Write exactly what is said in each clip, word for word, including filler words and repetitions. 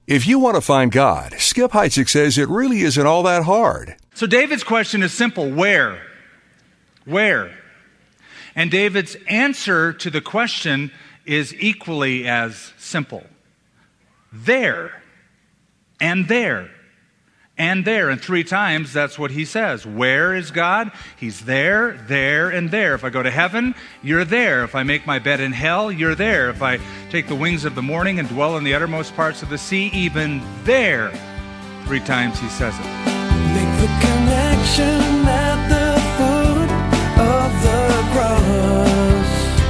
If you want to find God, Skip Heitzig says it really isn't all that hard. So David's question is simple. Where? Where? And David's answer to the question is equally as simple. There. And there. And there. And three times, that's what he says. Where is God? He's there, there, and there. If I go to heaven, you're there. If I make my bed in hell, you're there. If I take the wings of the morning and dwell in the uttermost parts of the sea, even there. Three times he says it. Make the connection at the foot of the cross.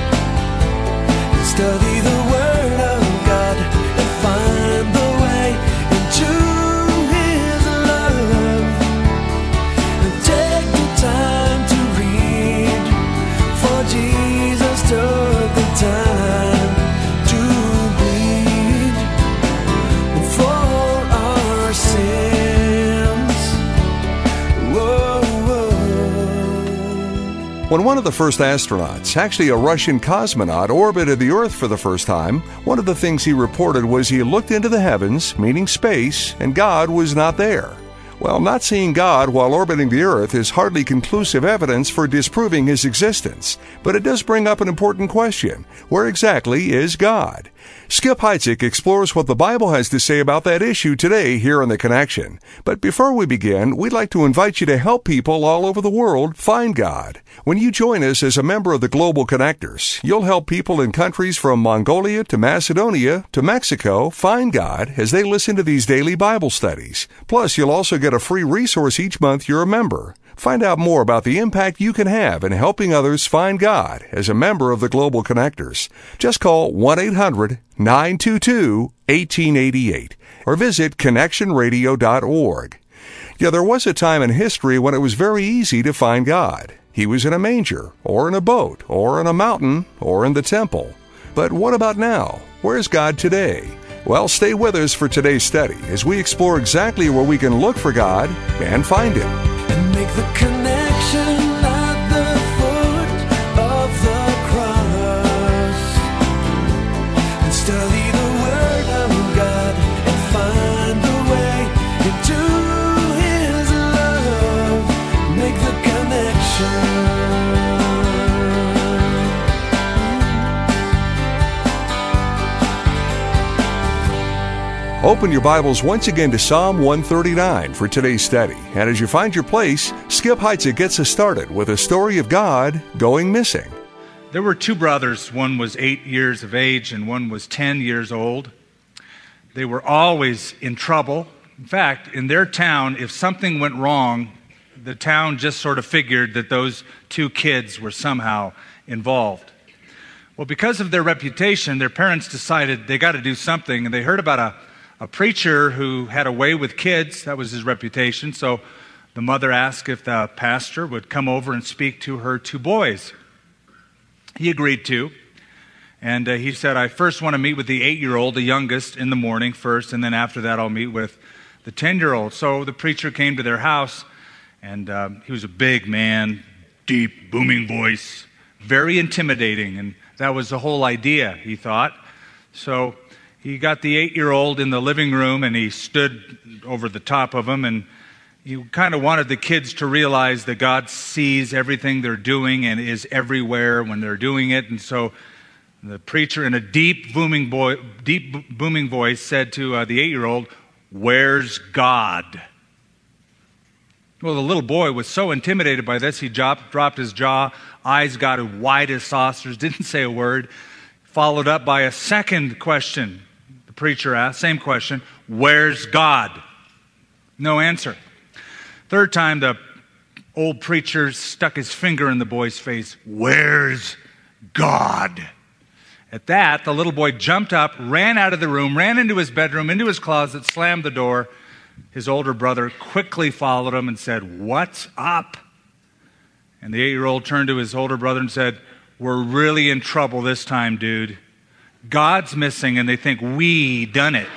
Study the word of God and find the way into his love. And take the time to read, for Jesus took the time to bleed for our sins. Whoa, whoa. When one of the first astronauts, actually a Russian cosmonaut, orbited the Earth for the first time, one of the things he reported was he looked into the heavens, meaning space, and God was not there. Well, not seeing God while orbiting the Earth is hardly conclusive evidence for disproving his existence, but it does bring up an important question. Where exactly is God? Skip Heitzig explores what the Bible has to say about that issue today here on The Connection. But before we begin, we'd like to invite you to help people all over the world find God. When you join us as a member of the Global Connectors, you'll help people in countries from Mongolia to Macedonia to Mexico find God as they listen to these daily Bible studies. Plus, you'll also get a free resource each month you're a member. Find out more about the impact you can have in helping others find God as a member of the Global Connectors. Just call one eight hundred nine two two one eight eight eight or visit connection radio dot org. Yeah, there was a time in history when it was very easy to find God. He was in a manger, or in a boat, or in a mountain, or in the temple. But what about now? Where's God today? Well, stay with us for today's study as we explore exactly where we can look for God and find Him. And make the connection at the foot of the cross. And study the word of God and find the way into his love. Make the connection. Open your Bibles once again to Psalm one thirty-nine for today's study. And as you find your place, Skip Heitzig gets us started with a story of God going missing. There were two brothers. One was eight years of age and one was ten years old. They were always in trouble. In fact, in their town, if something went wrong, the town just sort of figured that those two kids were somehow involved. Well, because of their reputation, their parents decided they got to do something, and they heard about a A preacher who had a way with kids. That was his reputation. So the mother asked if the pastor would come over and speak to her two boys. He agreed to. And uh, he said, I first want to meet with the eight-year-old, the youngest, in the morning first, and then after that I'll meet with the ten-year-old. So the preacher came to their house, and um, he was a big man, deep, booming voice, very intimidating. And that was the whole idea, he thought. So he got the eight-year-old in the living room, and he stood over the top of him, and he kind of wanted the kids to realize that God sees everything they're doing and is everywhere when they're doing it. And so the preacher, in a deep, booming, boy, deep booming voice, said to uh, the eight-year-old, "Where's God?" Well, the little boy was so intimidated by this, he dropped, dropped his jaw, eyes got as wide as saucers, didn't say a word, followed up by a second question. Preacher asked, same question, where's God? No answer. Third time, the old preacher stuck his finger in the boy's face. Where's God? At that, the little boy jumped up, ran out of the room, ran into his bedroom, into his closet, slammed the door. His older brother quickly followed him and said, what's up? And the eight-year-old turned to his older brother and said, we're really in trouble this time, dude. God's missing, and they think we done it.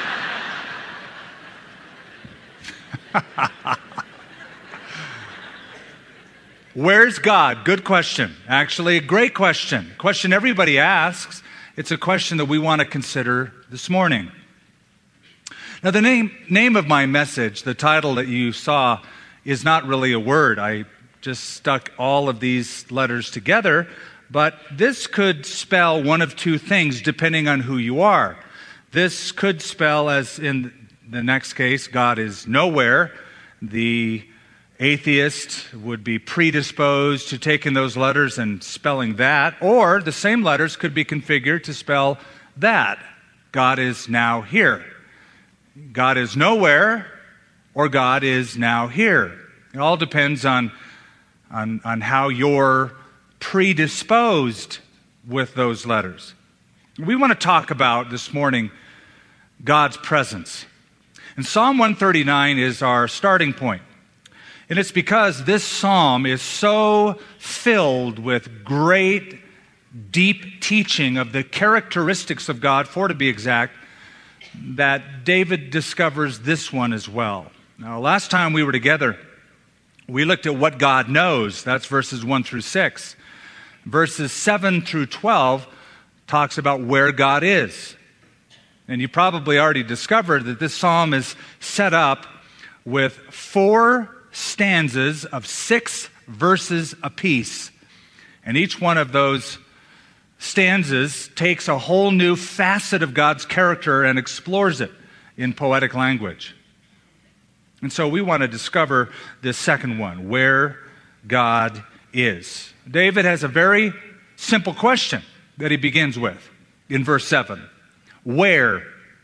Where's God? Good question. Actually, a great question. Question everybody asks. It's a question that we want to consider this morning. Now, the name, name of my message, the title that you saw, is not really a word. I just stuck all of these letters together, but this could spell one of two things depending on who you are. This could spell, as in the next case, God is nowhere. The atheist would be predisposed to taking those letters and spelling that, or the same letters could be configured to spell that. God is now here. God is nowhere, or God is now here. It all depends on, on, on how you're predisposed with those letters. We want to talk about this morning God's presence. And Psalm one thirty-nine is our starting point. And it's because this psalm is so filled with great, deep teaching of the characteristics of God, for to be exact, that David discovers this one as well. Now, last time we were together, we looked at what God knows. That's verses one through six. Verses seven through twelve talks about where God is. And you probably already discovered that this psalm is set up with four stanzas of six verses apiece. And each one of those stanzas takes a whole new facet of God's character and explores it in poetic language. And so we want to discover this second one, where God is. David has a very simple question that he begins with in verse seven. Where?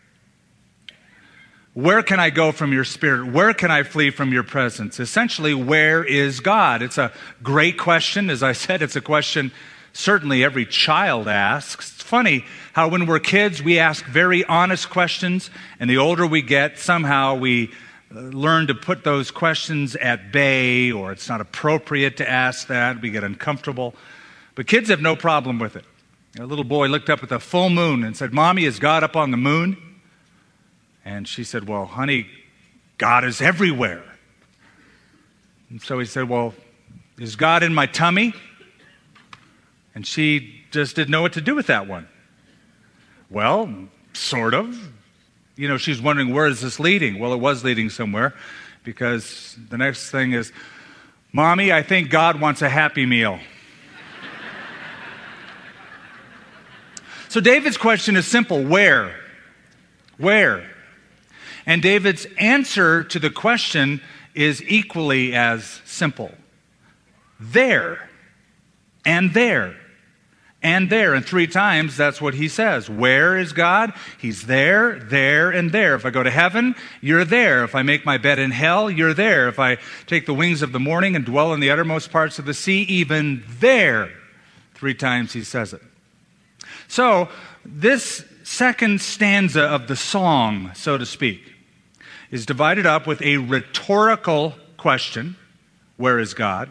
Where can I go from your spirit? Where can I flee from your presence? Essentially, where is God? It's a great question. As I said, it's a question certainly every child asks. It's funny how when we're kids, we ask very honest questions, and the older we get, somehow we learn to put those questions at bay, or it's not appropriate to ask that. We get uncomfortable. But kids have no problem with it. A little boy looked up at the full moon and said, "Mommy, is God up on the moon?" And she said, "Well, honey, God is everywhere." And so he said, "Well, is God in my tummy?" And she just didn't know what to do with that one. Well, sort of. You know, she's wondering, where is this leading? Well, it was leading somewhere, because the next thing is, "Mommy, I think God wants a Happy Meal." So David's question is simple. Where? Where? And David's answer to the question is equally as simple. There, and there, and there. And three times, that's what he says. Where is God? He's there, there, and there. If I go to heaven, you're there. If I make my bed in hell, you're there. If I take the wings of the morning and dwell in the uttermost parts of the sea, even there. Three times he says it. So, this second stanza of the song, so to speak, is divided up with a rhetorical question, where is God?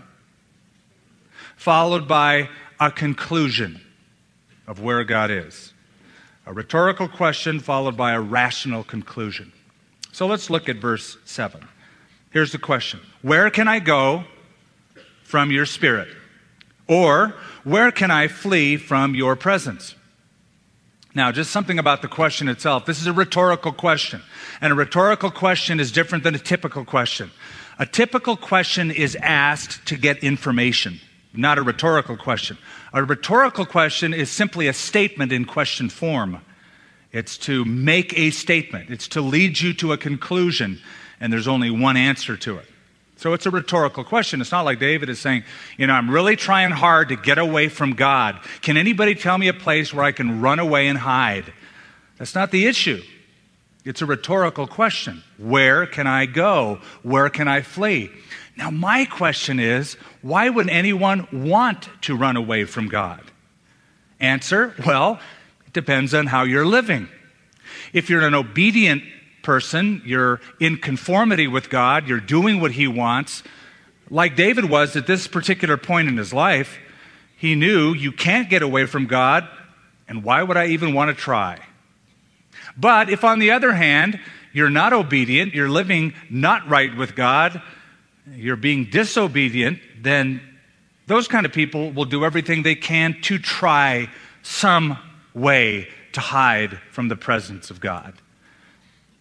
Followed by a conclusion of where God is. A rhetorical question followed by a rational conclusion. So let's look at verse seven. Here's the question. Where can I go from your spirit? Or where can I flee from your presence? Now, just something about the question itself. This is a rhetorical question. And a rhetorical question is different than a typical question. A typical question is asked to get information, not a rhetorical question. A rhetorical question is simply a statement in question form. It's to make a statement. It's to lead you to a conclusion, and there's only one answer to it. So it's a rhetorical question. It's not like David is saying, you know, I'm really trying hard to get away from God. Can anybody tell me a place where I can run away and hide? That's not the issue. It's a rhetorical question. Where can I go? Where can I flee? Now, my question is, why would anyone want to run away from God? Answer, well, it depends on how you're living. If you're an obedient person, you're in conformity with God, you're doing what he wants, like David was at this particular point in his life, he knew you can't get away from God, and why would I even want to try? But if on the other hand, you're not obedient, you're living not right with God, you're being disobedient, then those kind of people will do everything they can to try some way to hide from the presence of God.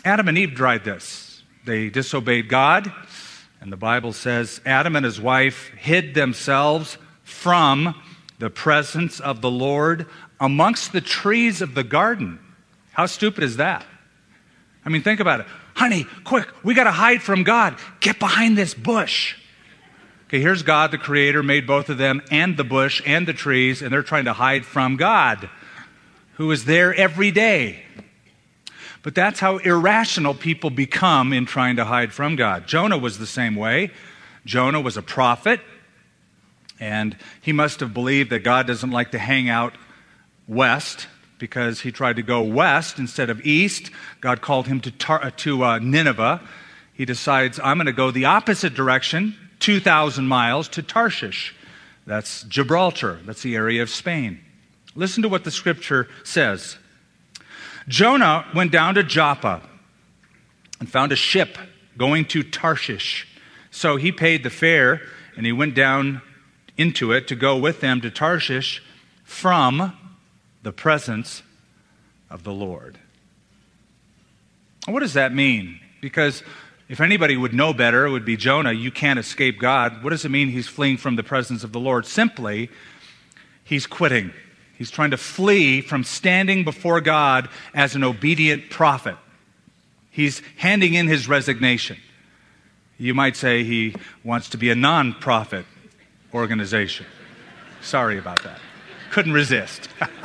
Adam and Eve tried this. They disobeyed God, and the Bible says Adam and his wife hid themselves from the presence of the Lord amongst the trees of the garden. How stupid is that? I mean, think about it. Honey, quick, we got to hide from God. Get behind this bush. Okay, here's God, the Creator, made both of them and the bush and the trees, and they're trying to hide from God, who is there every day. But that's how irrational people become in trying to hide from God. Jonah was the same way. Jonah was a prophet, and he must have believed that God doesn't like to hang out west, because he tried to go west instead of east. God called him to, Tar- to uh, Nineveh. He decides, I'm going to go the opposite direction, two thousand miles, to Tarshish. That's Gibraltar. That's the area of Spain. Listen to what the scripture says. Jonah went down to Joppa and found a ship going to Tarshish. So he paid the fare, and he went down into it to go with them to Tarshish from the presence of the Lord. What does that mean? Because if anybody would know better, it would be Jonah. You can't escape God. What does it mean he's fleeing from the presence of the Lord? Simply, he's quitting. He's trying to flee from standing before God as an obedient prophet. He's handing in his resignation. You might say he wants to be a non-profit organization. Sorry about that. Couldn't resist.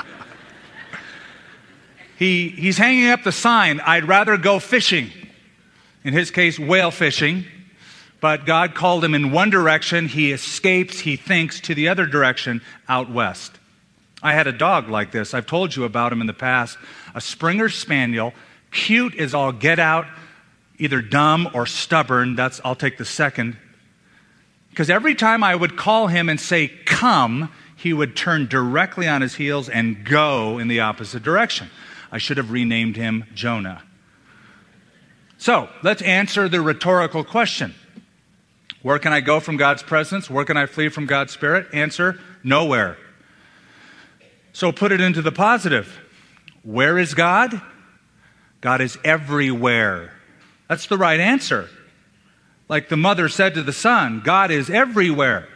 he, he's hanging up the sign, I'd rather go fishing. In his case, whale fishing. But God called him in one direction. He escapes, he thinks, to the other direction, out west. I had a dog like this. I've told you about him in the past. A Springer Spaniel, cute as all get out, either dumb or stubborn. That's, I'll take the second. Because every time I would call him and say, come, he would turn directly on his heels and go in the opposite direction. I should have renamed him Jonah. So, let's answer the rhetorical question. Where can I go from God's presence? Where can I flee from God's Spirit? Answer, nowhere. So put it into the positive. Where is God? God is everywhere. That's the right answer. Like the mother said to the son, God is everywhere.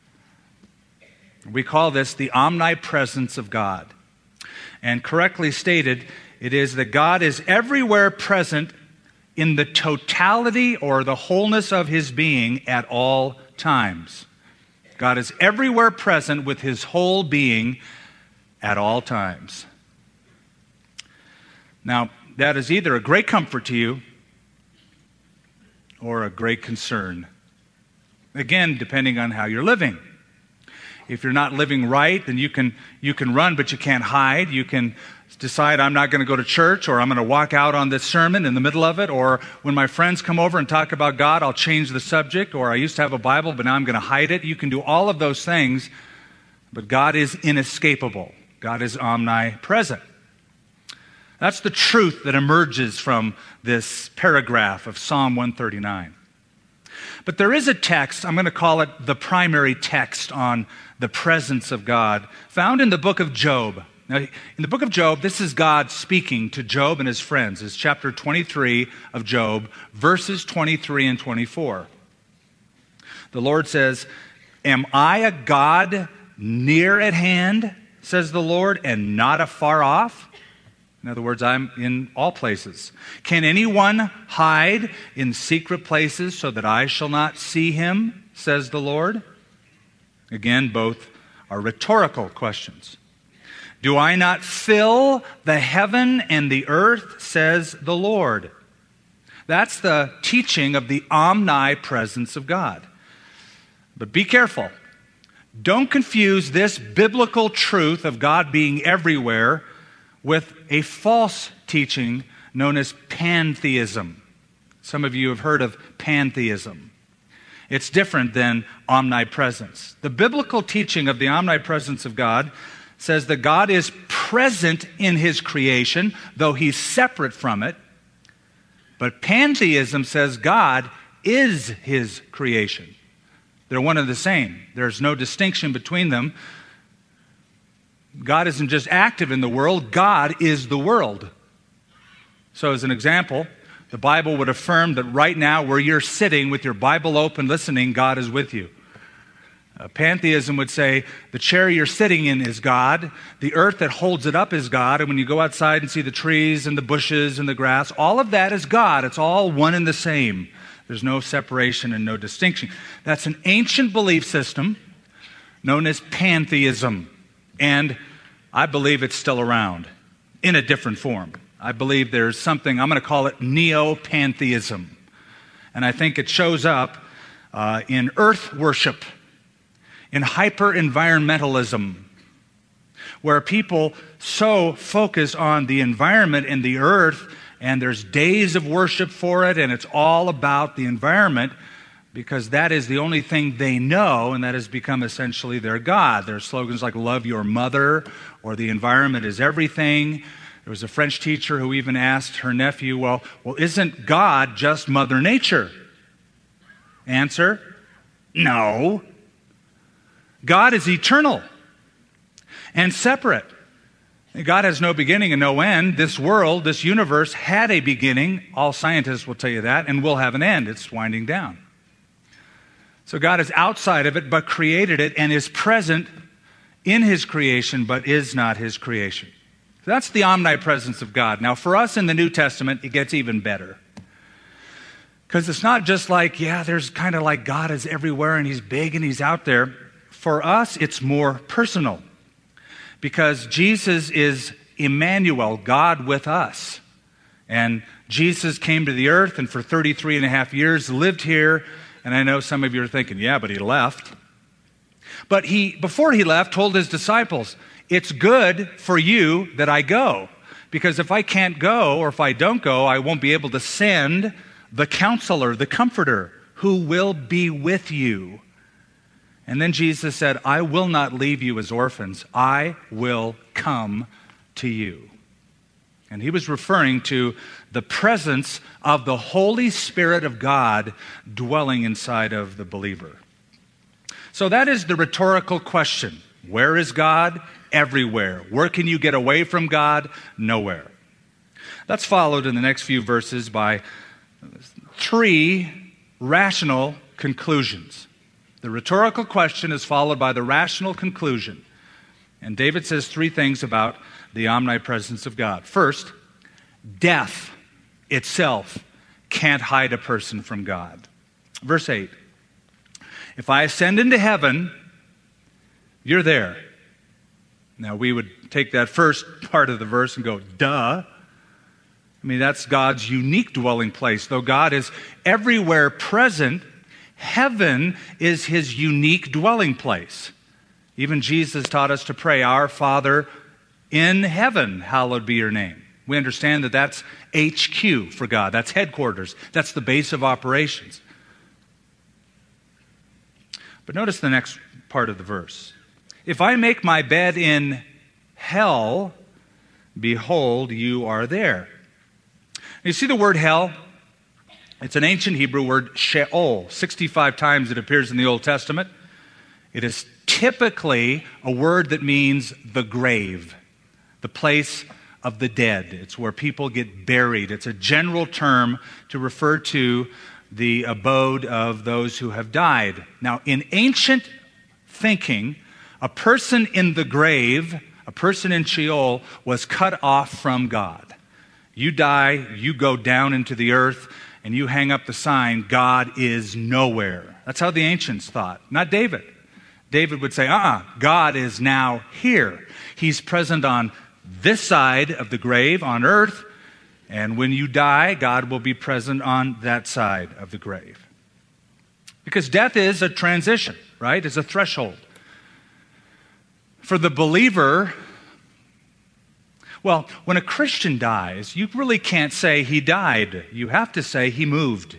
We call this the omnipresence of God. And correctly stated, it is that God is everywhere present in the totality or the wholeness of his being at all times. God is everywhere present with his whole being at all times. Now, that is either a great comfort to you or a great concern. Again, depending on how you're living. If you're not living right, then you can you can run, but you can't hide. You can decide, I'm not going to go to church, or I'm going to walk out on this sermon in the middle of it, or when my friends come over and talk about God, I'll change the subject, or I used to have a Bible, but now I'm going to hide it. You can do all of those things, but God is inescapable. God is omnipresent. That's the truth that emerges from this paragraph of Psalm one thirty-nine. But there is a text, I'm going to call it the primary text on the presence of God, found in the book of Job. Now, in the book of Job, this is God speaking to Job and his friends. It's chapter twenty-three of Job, verses twenty-three and twenty-four. The Lord says, am I a God near at hand, says the Lord, and not afar off? In other words, I'm in all places. Can anyone hide in secret places so that I shall not see him, says the Lord? Again, both are rhetorical questions. Do I not fill the heaven and the earth, says the Lord? That's the teaching of the omnipresence of God. But be careful. Don't confuse this biblical truth of God being everywhere with a false teaching known as pantheism. Some of you have heard of pantheism. It's different than omnipresence. The biblical teaching of the omnipresence of God says that God is present in his creation, though he's separate from it. But pantheism says God is his creation. They're one and the same. There's no distinction between them. God isn't just active in the world, God is the world. So as an example, the Bible would affirm that right now, where you're sitting with your Bible open listening, God is with you. Uh, pantheism would say the chair you're sitting in is God, the earth that holds it up is God, and when you go outside and see the trees and the bushes and the grass, all of that is God. It's all one and the same. There's no separation and no distinction. That's an ancient belief system known as pantheism, and I believe it's still around in a different form. I believe there's something, I'm going to call it neo-pantheism, and I think it shows up uh, in earth worship, in hyper-environmentalism, where people so focus on the environment and the earth, and there's days of worship for it, and it's all about the environment, because that is the only thing they know, and that has become essentially their God. There are slogans like love your mother, or the environment is everything. There was a French teacher who even asked her nephew, well, well, isn't God just Mother Nature? Answer, no. God is eternal and separate. God has no beginning and no end. This world, this universe had a beginning. All scientists will tell you that, and will have an end. It's winding down. So God is outside of it, but created it, and is present in his creation, but is not his creation. So that's the omnipresence of God. Now, for us in the New Testament, it gets even better. Because it's not just like, yeah, there's kind of like God is everywhere, and he's big, and he's out there. For us, it's more personal, because Jesus is Emmanuel, God with us. And Jesus came to the earth and for thirty-three and a half years lived here. And I know some of you are thinking, yeah, but he left. But he, before he left, told his disciples, it's good for you that I go, because if I can't go, or if I don't go, I won't be able to send the counselor, the comforter, who will be with you. And then Jesus said, I will not leave you as orphans. I will come to you. And he was referring to the presence of the Holy Spirit of God dwelling inside of the believer. So that is the rhetorical question. Where is God? Everywhere. Where can you get away from God? Nowhere. That's followed in the next few verses by three rational conclusions. The rhetorical question is followed by the rational conclusion. And David says three things about the omnipresence of God. First, death itself can't hide a person from God. Verse eight, if I ascend into heaven, you're there. Now we would take that first part of the verse and go, duh. I mean, that's God's unique dwelling place. Though God is everywhere present, heaven is his unique dwelling place. Even Jesus taught us to pray, Our Father in heaven, hallowed be your name. We understand that that's H Q for God. That's headquarters. That's the base of operations. But notice the next part of the verse. If I make my bed in hell, behold, you are there. You see the word hell? It's an ancient Hebrew word, Sheol. sixty-five times it appears in the Old Testament. It is typically a word that means the grave, the place of the dead. It's where people get buried. It's a general term to refer to the abode of those who have died. Now, in ancient thinking, a person in the grave, a person in Sheol, was cut off from God. You die, you go down into the earth, and you hang up the sign, God is nowhere. That's how the ancients thought, not David. David would say, uh-uh, God is now here. He's present on this side of the grave, on earth, and when you die, God will be present on that side of the grave. Because death is a transition, right? It's a threshold. For the believer, well, when a Christian dies, you really can't say he died. You have to say he moved.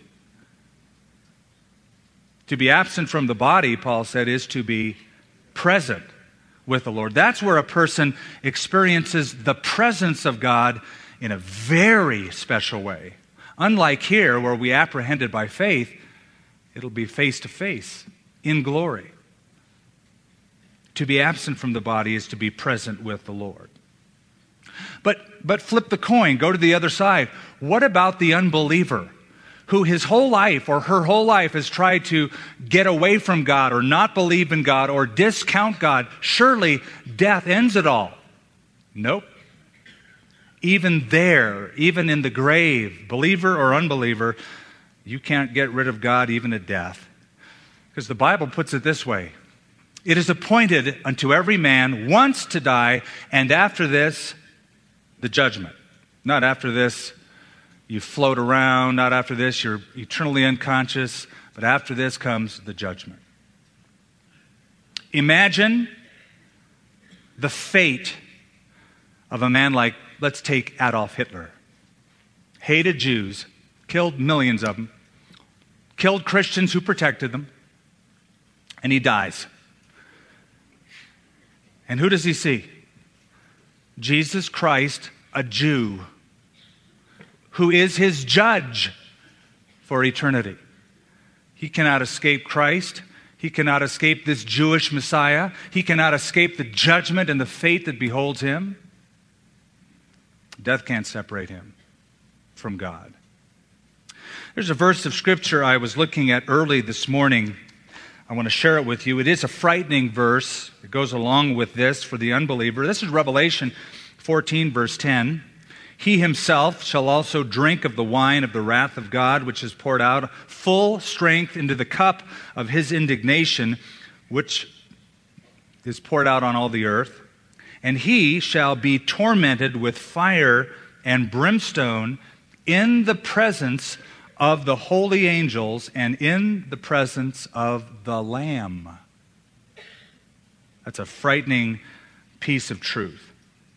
To be absent from the body, Paul said, is to be present with the Lord. That's where a person experiences the presence of God in a very special way. Unlike here, where we apprehend it by faith, it'll be face to face in glory. To be absent from the body is to be present with the Lord. But, but flip the coin, go to the other side. What about the unbeliever who his whole life or her whole life has tried to get away from God or not believe in God or discount God? Surely death ends it all. Nope. Even there, even in the grave, believer or unbeliever, you can't get rid of God even at death. Because the Bible puts it this way: it is appointed unto every man once to die, and after this, the judgment. Not after this, you float around. Not after this, you're eternally unconscious. But after this comes the judgment. Imagine the fate of a man like, let's take Adolf Hitler. Hated Jews, killed millions of them, killed Christians who protected them, and he dies. And who does he see? Jesus Christ, a Jew, who is his judge for eternity. He cannot escape Christ. He cannot escape this Jewish Messiah. He cannot escape the judgment and the fate that beholds him. Death can't separate him from God. There's a verse of Scripture I was looking at early this morning. I want to share it with you. It is a frightening verse. It goes along with this for the unbeliever. This is Revelation fourteen, verse ten. He himself shall also drink of the wine of the wrath of God, which is poured out full strength into the cup of his indignation, which is poured out on all the earth. And he shall be tormented with fire and brimstone in the presence of the holy angels and in the presence of the Lamb. That's a frightening piece of truth.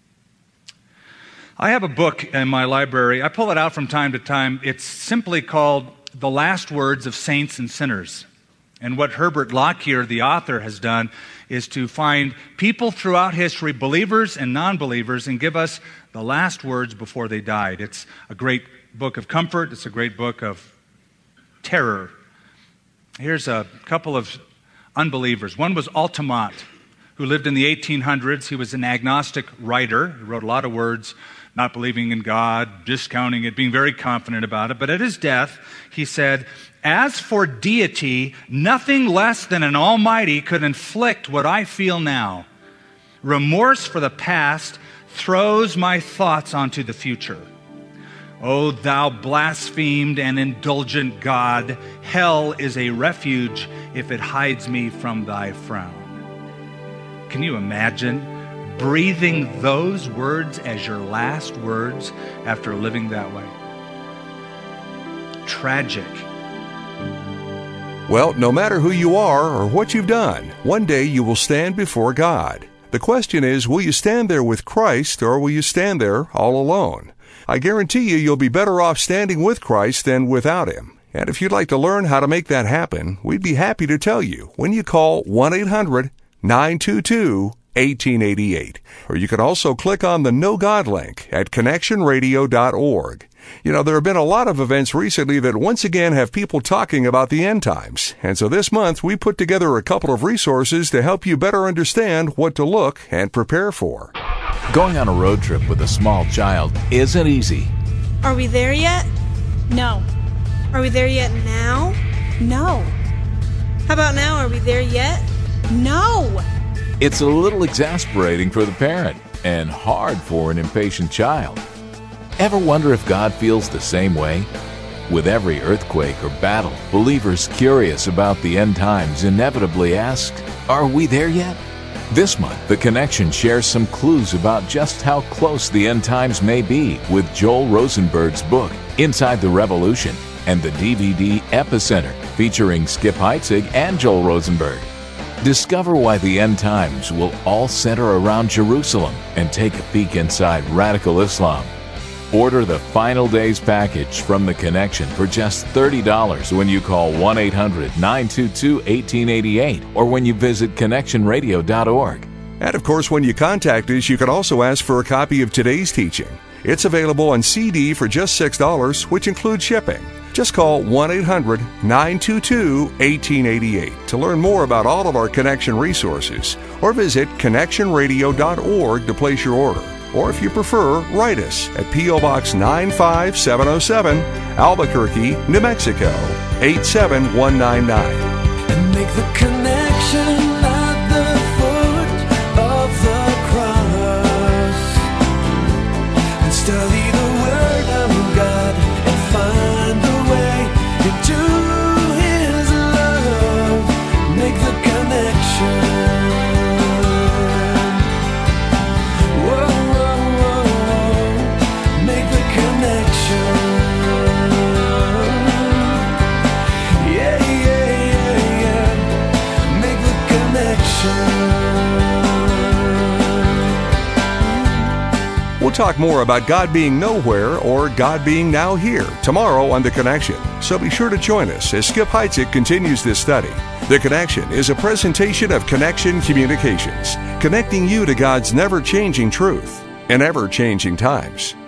I have a book in my library. I pull it out from time to time. It's simply called The Last Words of Saints and Sinners. And what Herbert Lockyer, the author, has done is to find people throughout history, believers and non-believers, and give us the last words before they died. It's a great book of comfort. It's a great book of terror. Here's a couple of unbelievers. One was Altamont, who lived in the eighteen hundreds. He was an agnostic writer. He wrote a lot of words, not believing in God, discounting it, being very confident about it. But at his death, he said, "As for deity, nothing less than an almighty could inflict what I feel now. Remorse for the past throws my thoughts onto the future. O thou blasphemed and indulgent God, hell is a refuge if it hides me from thy frown." Can you imagine breathing those words as your last words after living that way? Tragic. Well, no matter who you are or what you've done, one day you will stand before God. The question is, will you stand there with Christ or will you stand there all alone? I guarantee you you'll be better off standing with Christ than without Him. And if you'd like to learn how to make that happen, we'd be happy to tell you when you call one eight hundred nine two two one eight eight eight. Or you can also click on the Know God link at connection radio dot org. You know, there have been a lot of events recently that once again have people talking about the end times. And so this month we put together a couple of resources to help you better understand what to look and prepare for. Going on a road trip with a small child isn't easy. Are we there yet? No. Are we there yet now? No. How about now? Are we there yet? No. It's a little exasperating for the parent and hard for an impatient child. Ever wonder if God feels the same way? With every earthquake or battle, believers curious about the end times inevitably ask, are we there yet? This month, The Connection shares some clues about just how close the end times may be with Joel Rosenberg's book, Inside the Revolution, and the D V D Epicenter, featuring Skip Heitzig and Joel Rosenberg. Discover why the end times will all center around Jerusalem and take a peek inside radical Islam. Order the Final Days package from The Connection for just thirty dollars when you call one eight hundred nine two two one eight eight eight or when you visit connection radio dot org. And of course, when you contact us, you can also ask for a copy of today's teaching. It's available on C D for just six dollars, which includes shipping. Just call one eight hundred nine two two one eight eight eight to learn more about all of our Connection resources, or visit connection radio dot org to place your order. Or if you prefer, write us at P O. Box nine five seven oh seven, Albuquerque, New Mexico, eight seven one nine nine. And make the connection at the foot of the cross. And study the Word of God and find the way into His love. Make the connection. Whoa, whoa, whoa. Make the connection. Yeah, yeah, yeah, yeah. Make the connection. We'll talk more about God being nowhere or God being now here tomorrow on The Connection. So be sure to join us as Skip Heitzig continues this study. The Connection is a presentation of Connection Communications, connecting you to God's never-changing truth in ever-changing times.